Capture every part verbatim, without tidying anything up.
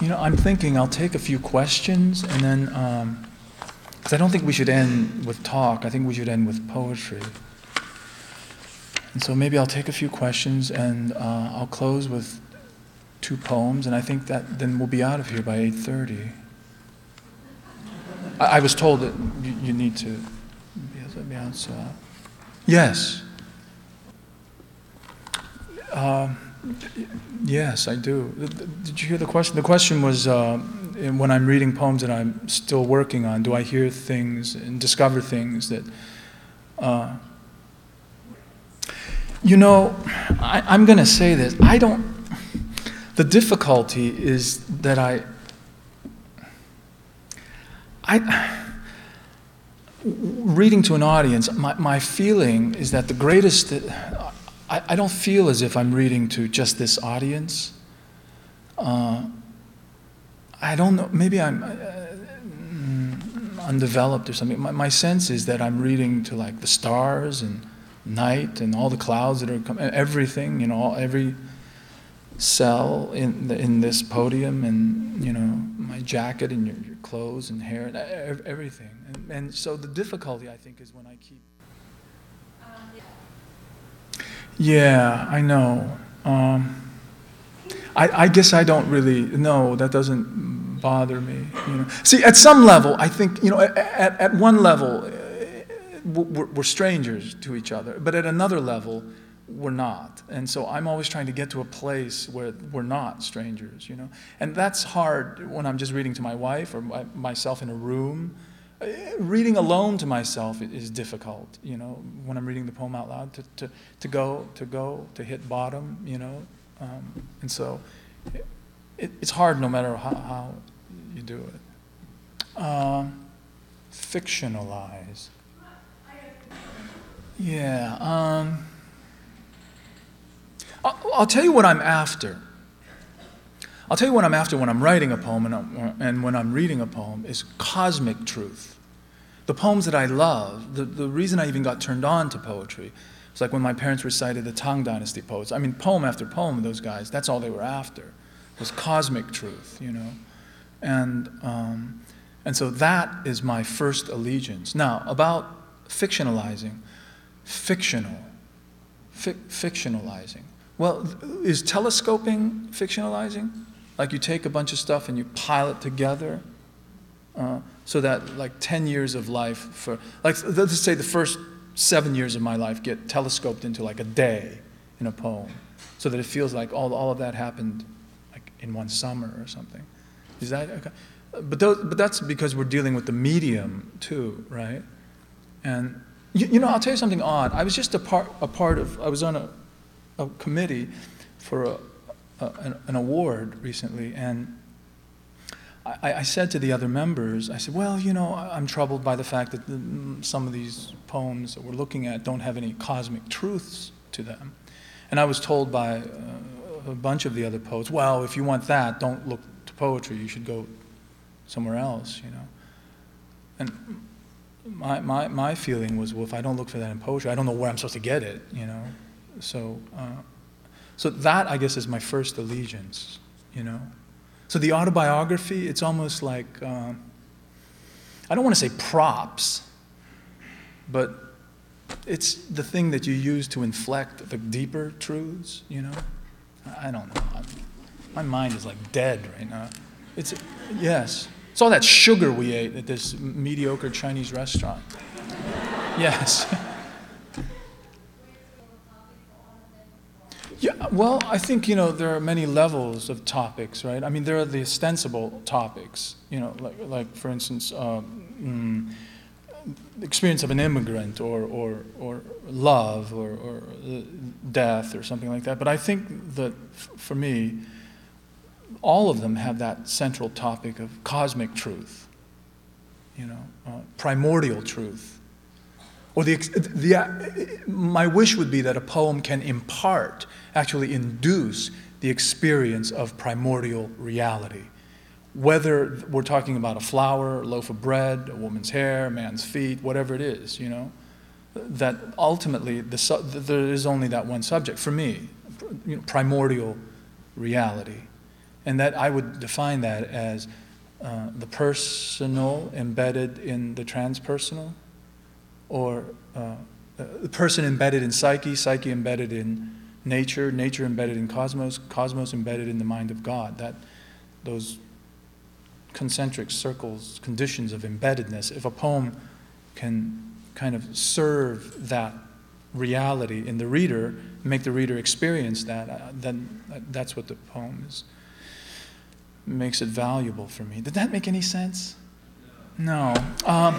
You know, I'm thinking I'll take a few questions and then, because I don't think we should end with talk. I think we should end with poetry. And so maybe I'll take a few questions and uh, I'll close with two poems, and I think that then we'll be out of here by eight thirty. I, I was told that you, you need to be out, so. Yes. Um, yes, I do. Did you hear the question? The question was, uh, when I'm reading poems that I'm still working on, do I hear things and discover things that... Uh, you know, I, I'm going to say this. I don't... The difficulty is that I... I... Reading to an audience, my, my feeling is that the greatest... I, I don't feel as if I'm reading to just this audience. Uh, I don't know, maybe I'm uh, undeveloped or something. My, my sense is that I'm reading to like the stars and night and all the clouds that are coming, everything, you know, all, every cell in the, in this podium, and, you know, my jacket and your, your clothes and hair, and everything. And, and so the difficulty, I think, is when I keep... Yeah, I know. Um, I, I guess I don't really, no, that doesn't bother me. You know. See, at some level, I think, you know, at, at one level, we're, we're strangers to each other, but at another level, we're not. And so I'm always trying to get to a place where we're not strangers, you know. And that's hard when I'm just reading to my wife or my, myself in a room. Reading alone to myself is difficult, you know, when I'm reading the poem out loud, to, to, to go, to go, to hit bottom, you know. Um, and so it, it, it's hard no matter how, how you do it. Uh, fictionalize. Yeah. Um, I'll, I'll tell you what I'm after. I'll tell you what I'm after when I'm writing a poem and, I'm, and when I'm reading a poem is cosmic truth. The poems that I love, the, the reason I even got turned on to poetry, was like when my parents recited the Tang Dynasty poets. I mean, poem after poem, those guys, that's all they were after, was cosmic truth, you know. And, um, and so that is my first allegiance. Now, about fictionalizing, fictional, fi fictionalizing. Well, is telescoping fictionalizing? Like you take a bunch of stuff and you pile it together, uh, so that like ten years of life for, like let's say the first seven years of my life get telescoped into like a day in a poem, so that it feels like all, all of that happened like in one summer or something. Is that okay? But, those, but that's because we're dealing with the medium too, right? And you, you know, I'll tell you something odd. I was just a part, a part of, I was on a, a committee for a, a, an, an award recently, and I, I said to the other members, I said, well, you know, I'm troubled by the fact that the, some of these poems that we're looking at don't have any cosmic truths to them. And I was told by uh, a bunch of the other poets, well, if you want that, don't look to poetry, you should go somewhere else, you know. And my, my, my feeling was, well, if I don't look for that in poetry, I don't know where I'm supposed to get it, you know. So, uh, so that, I guess, is my first allegiance, you know. So the autobiography, it's almost like, uh, I don't want to say props, but it's the thing that you use to inflect the deeper truths, you know? I don't know. I'm, my mind is like dead right now. It's, yes. It's all that sugar we ate at this mediocre Chinese restaurant. Yes. Yeah, well, I think, you know, there are many levels of topics, right? I mean, there are the ostensible topics, you know, like, like for instance, um, mm, the experience of an immigrant, or, or, or love, or, or death, or something like that. But I think that, f for me, all of them have that central topic of cosmic truth, you know, uh, primordial truth. Or the, the, uh, my wish would be that a poem can impart, actually induce, the experience of primordial reality. Whether we're talking about a flower, a loaf of bread, a woman's hair, a man's feet, whatever it is, you know, that ultimately the, there is only that one subject, for me, you know, primordial reality. And that I would define that as uh, the personal embedded in the transpersonal, or uh, the person embedded in psyche, psyche embedded in nature, nature embedded in cosmos, cosmos embedded in the mind of God. That those concentric circles, conditions of embeddedness, if a poem can kind of serve that reality in the reader, make the reader experience that, uh, then that's what the poem is. Makes it valuable for me. Did that make any sense? No. Um,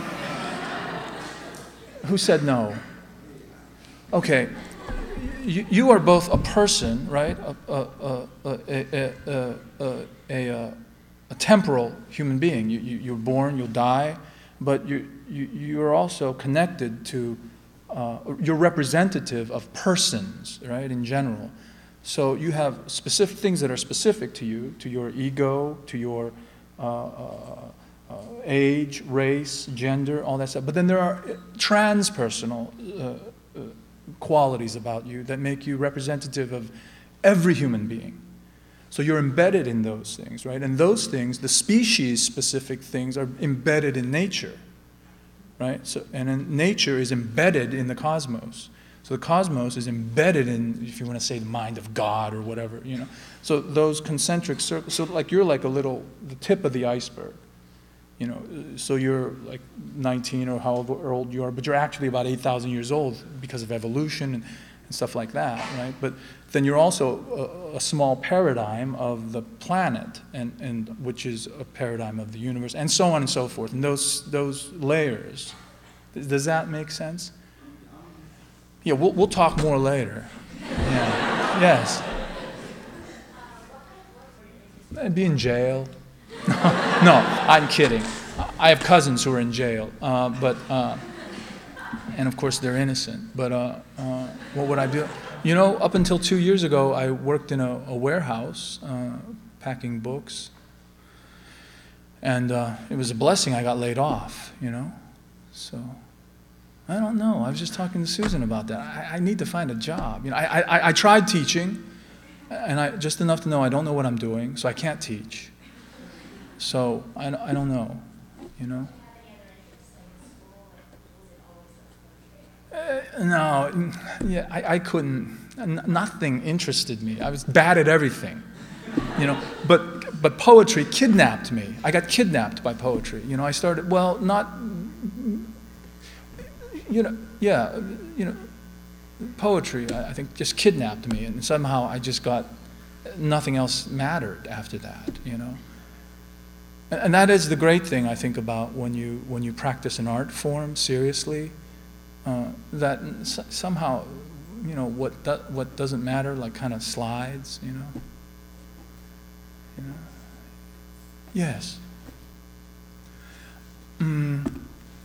who said no? Okay. You, you are both a person, right? A, a, a, a, a, a, a, a temporal human being. You, you, you're born, you'll die, but you, you, you're also connected to, uh, you're representative of persons, right, in general. So you have specific things that are specific to you, to your ego, to your uh, uh, uh, age, race, gender, all that stuff. But then there are transpersonal uh, uh, qualities about you that make you representative of every human being. So you're embedded in those things, right? And those things, the species-specific things, are embedded in nature, right? So, and then nature is embedded in the cosmos. So the cosmos is embedded in, if you want to say, the mind of God or whatever, you know. So those concentric circles, so like you're like a little, the tip of the iceberg, you know. So you're like nineteen or however old you are, but you're actually about eight thousand years old because of evolution and, and stuff like that, right? But then you're also a, a small paradigm of the planet, and, and which is a paradigm of the universe, and so on and so forth. And those those layers, does that make sense? Yeah, we'll we'll talk more later. Yeah. Yes. I'd be in jail. No, I'm kidding. I have cousins who are in jail, uh, but uh, and of course they're innocent. But uh, uh, what would I do? You know, up until two years ago, I worked in a, a warehouse uh, packing books, and uh, it was a blessing I got laid off. You know, so. I don't know. I was just talking to Susan about that. I, I need to find a job. You know, I, I, I tried teaching, and I just enough to know I don't know what I'm doing, so I can't teach. So I, I don't know, you know. Uh, no, yeah, I, I couldn't. N- nothing interested me. I was bad at everything, you know. But but poetry kidnapped me. I got kidnapped by poetry. You know, I started well, not. You know, yeah, you know, poetry, I think, just kidnapped me, and somehow I just got, nothing else mattered after that, you know. And, and that is the great thing, I think, about when you when you practice an art form seriously, uh, that s- somehow, you know, what do, what doesn't matter, like, kind of slides, you know. You know. Yes. Mm.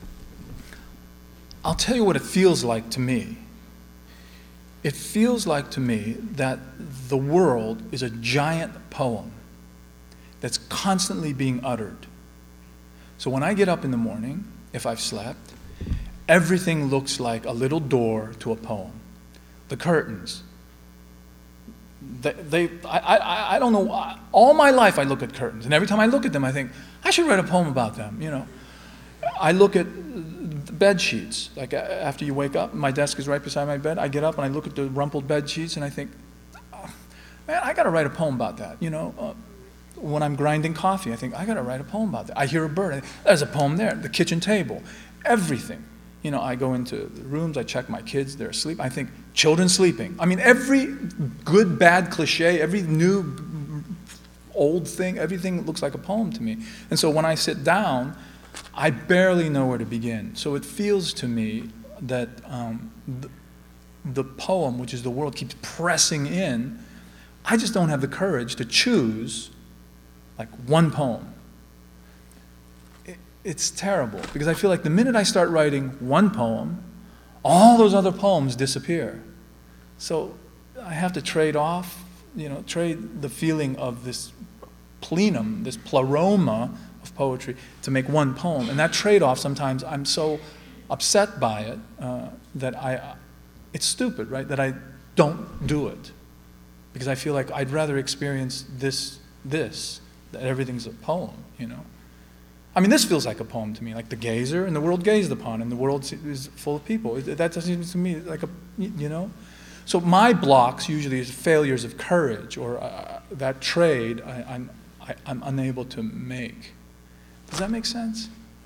I'll tell you what it feels like to me. It feels like to me that the world is a giant poem that's constantly being uttered. So when I get up in the morning, if I've slept, everything looks like a little door to a poem. The curtains. They, they I, I, I don't know, all my life I look at curtains, and every time I look at them I think, I should write a poem about them, you know. I look at the bed sheets. Like after you wake up, my desk is right beside my bed. I get up and I look at the rumpled bed sheets and I think, oh, man, I got to write a poem about that. You know, uh, when I'm grinding coffee, I think I got to write a poem about that. I hear a bird. I think, there's a poem there. The kitchen table, everything. You know, I go into the rooms. I check my kids. They're asleep. I think children sleeping. I mean, every good, bad cliche, every new, old thing, everything looks like a poem to me. And so when I sit down, I barely know where to begin. So it feels to me that um, the, the poem, which is the world, keeps pressing in. I just don't have the courage to choose like one poem. It, it's terrible because I feel like the minute I start writing one poem, all those other poems disappear. So I have to trade off, you know, trade the feeling of this plenum, this pleroma of poetry to make one poem. And that trade-off, sometimes I'm so upset by it uh, that I, it's stupid, right, that I don't do it. Because I feel like I'd rather experience this this, that everything's a poem, you know. I mean, this feels like a poem to me, like the gazer, and the world gazed upon, and the world is full of people. That seems to me like a, you know. So my blocks usually is failures of courage, or uh, that trade I, I'm, I, I'm unable to make. Does that make sense?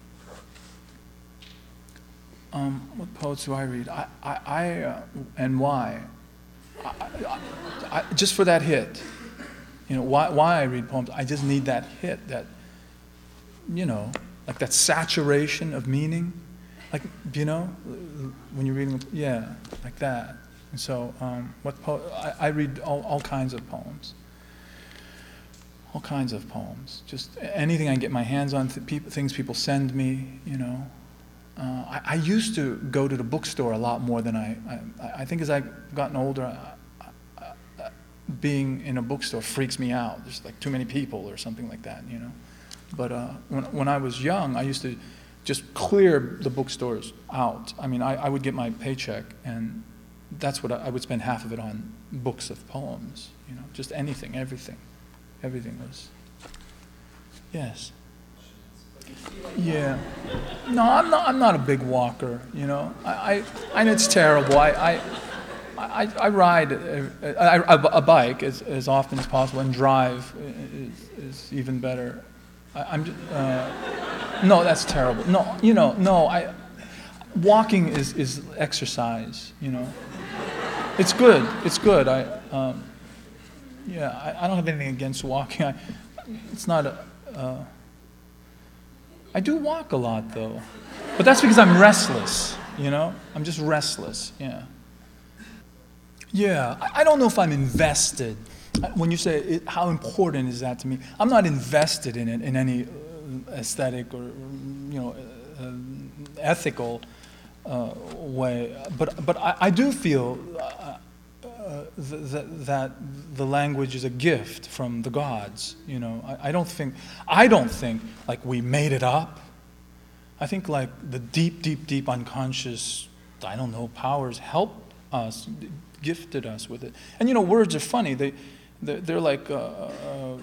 Um, what poets do I read? I, I, I uh, and why? I, I, I, just for that hit. You know, why, why I read poems, I just need that hit, that, you know, like that saturation of meaning. Like, you know, when you're reading, yeah, like that. And so, um, what po- I, I read all, all kinds of poems. All kinds of poems. Just anything I can get my hands on, th- people, things people send me, you know. Uh, I, I used to go to the bookstore a lot more than I, I, I think as I've gotten older, I, being in a bookstore freaks me out. There's like too many people or something like that, you know. But uh, when when I was young, I used to just clear the bookstores out. I mean, I, I would get my paycheck, and that's what I, I would spend half of it on books of poems, you know, just anything, everything. Everything was, yes. Yeah. No, I'm not, I'm not a big walker, you know. I, I, and it's terrible. I, I I, I ride a, a, a bike as, as often as possible, and drive is, is even better. I, I'm just, uh, no, that's terrible. No, you know, no. I walking is, is exercise. You know, it's good. It's good. I um, yeah. I, I don't have anything against walking. I, it's not a. Uh, I do walk a lot though, but that's because I'm restless. You know, I'm just restless. Yeah. Yeah, I don't know if I'm invested. When you say, it, how important is that to me? I'm not invested in it in any aesthetic or, you know, uh, ethical uh, way. But but I, I do feel uh, uh, th- that the language is a gift from the gods. You know, I, I don't think I don't think like we made it up. I think like the deep, deep, deep unconscious, I don't know, powers help us. Gifted us with it. And you know, words are funny. They, they're, they're like, uh, uh,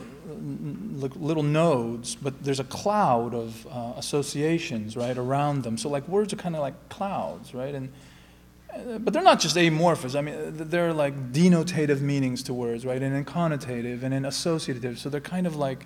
like little nodes, but there's a cloud of uh, associations, right, around them. So like words are kind of like clouds, right? And uh, but they're not just amorphous. I mean, they're like denotative meanings to words, right? And in connotative and in associative. So they're kind of like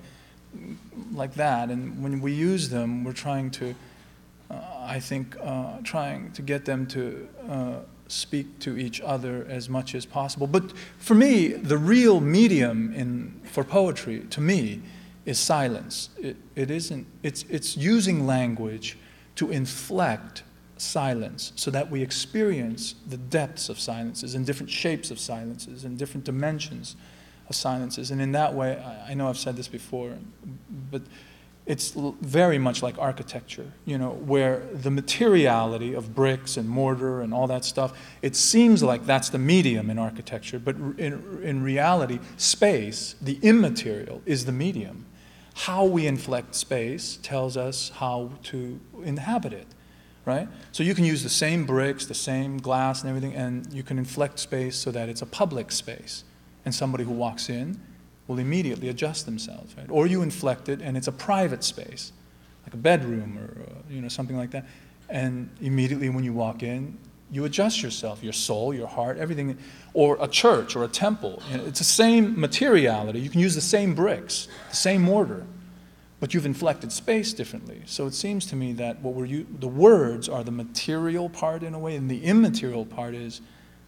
like that. And when we use them, we're trying to, uh, I think, uh, trying to get them to Uh, speak to each other as much as possible. But for me, the real medium in for poetry, to me, is silence. It, it isn't, it's, it's using language to inflect silence so that we experience the depths of silences and different shapes of silences and different dimensions of silences. And in that way, I, I know I've said this before, but it's very much like architecture, you know, where the materiality of bricks and mortar and all that stuff, it seems like that's the medium in architecture, but in, in reality, space, the immaterial, is the medium. How we inflect space tells us how to inhabit it, right? So you can use the same bricks, the same glass and everything, and you can inflect space so that it's a public space, and somebody who walks in will immediately adjust themselves, right? Or you inflect it and it's a private space, like a bedroom or uh, you know, something like that. And immediately when you walk in, you adjust yourself, your soul, your heart, everything. Or a church or a temple. You know, it's the same materiality. You can use the same bricks, the same mortar, but you've inflected space differently. So it seems to me that what we're u- the words are the material part in a way, and the immaterial part is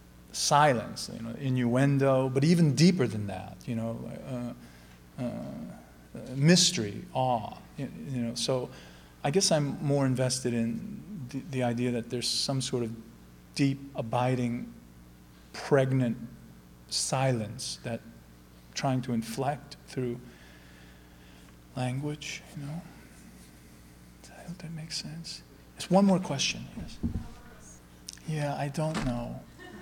silence, you know, innuendo, but even deeper than that, you know, uh, uh, mystery, awe, you, you know. So I guess I'm more invested in the, the idea that there's some sort of deep, abiding, pregnant silence that trying to inflect through language, you know. I hope that makes sense. There's one more question, yes. Yeah, I don't know.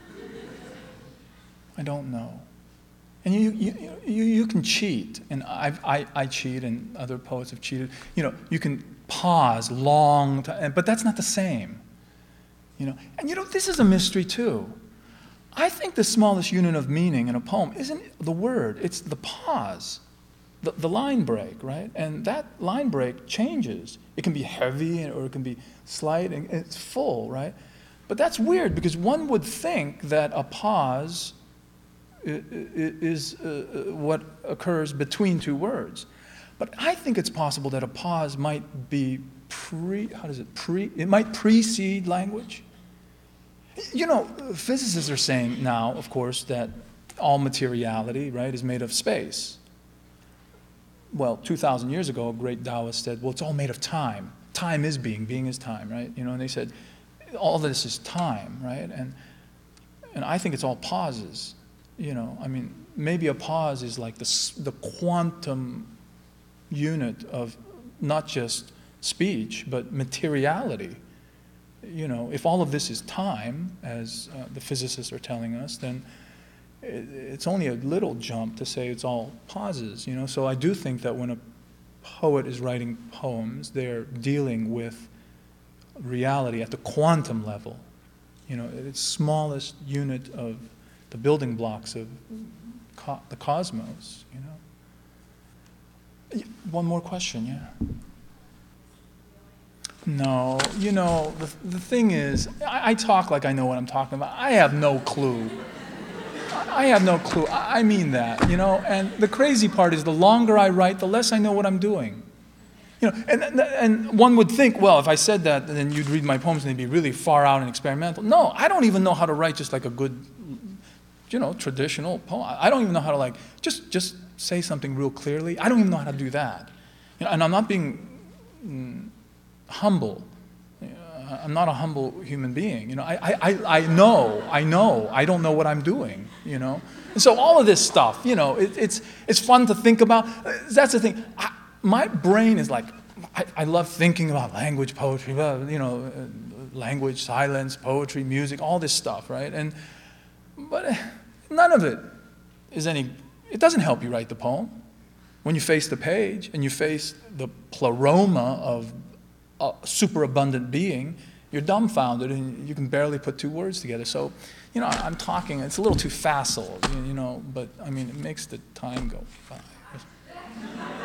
I don't know. And you you you, you can cheat, and I've, I I cheat, and other poets have cheated. You know, you can pause long, to, but that's not the same. You know, and you know this is a mystery too. I think the smallest unit of meaning in a poem isn't the word; it's the pause. the, the line break, right? And that line break changes. It can be heavy or it can be slight, and it's full, right? But that's weird because one would think that a pause is uh, what occurs between two words. But I think it's possible that a pause might be pre, how does it, pre, it might precede language. You know, physicists are saying now, of course, that all materiality, right, is made of space. Well, two thousand years ago, a great Taoist said, well, it's all made of time. Time is being, being is time, right? You know, and they said, all this is time, right? And, and I think it's all pauses. You know, I mean, maybe a pause is like the, the quantum unit of not just speech, but materiality. You know, if all of this is time, as uh, the physicists are telling us, then it, it's only a little jump to say it's all pauses, you know. So I do think that when a poet is writing poems, they're dealing with reality at the quantum level, you know, its smallest unit of the building blocks of co- the cosmos, you know. One more question, yeah. No, you know, the, the thing is, I, I talk like I know what I'm talking about. I have no clue. I, I have no clue. I, I mean that, you know, and the crazy part is the longer I write, the less I know what I'm doing. You know, and, and one would think, well, if I said that, then you'd read my poems and they'd be really far out and experimental. No, I don't even know how to write just like a good, you know, traditional poem. I don't even know how to like, just, just say something real clearly. I don't even know how to do that. You know, and I'm not being mm, humble. I'm not a humble human being. You know, I, I, I know, I know, I don't know what I'm doing, you know. And so all of this stuff, you know, it, it's, it's fun to think about. That's the thing. I, my brain is like, I, I love thinking about language, poetry, you know, language, silence, poetry, music, all this stuff, right? And, but none of it is any, it doesn't help you write the poem. When you face the page and you face the pleroma of a superabundant being, you're dumbfounded and you can barely put two words together. So, you know, I'm talking, it's a little too facile, you know, but I mean, it makes the time go by.